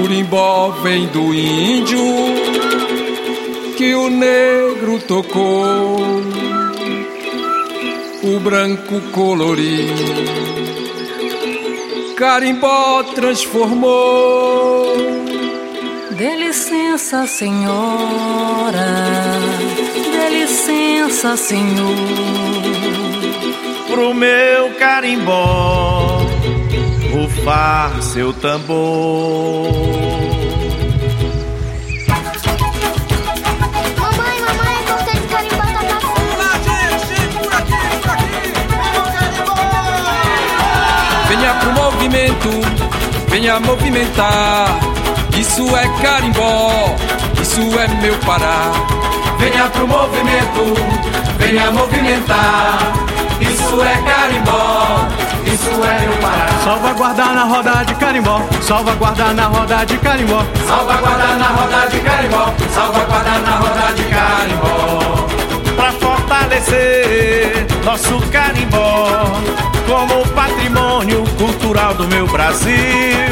curimbó vem do índio que o negro tocou, o branco coloriu, carimbó transformou. Dê licença, senhora, dê licença, senhor, pro meu carimbó rufar seu tambor. Mamãe, eu gostei de carimbó, tá passando. Olá, gente, por aqui, venha pro movimento, venha movimentar. Isso é carimbó, isso é meu Pará. Venha pro movimento, venha movimentar. Isso é carimbó, isso é meu Pará. Salvaguardar na roda de carimbó, salvaguardar na roda de carimbó, salvaguardar na roda de carimbó, salvaguardar na roda de carimbó. Pra fortalecer nosso carimbó como patrimônio cultural do meu Brasil.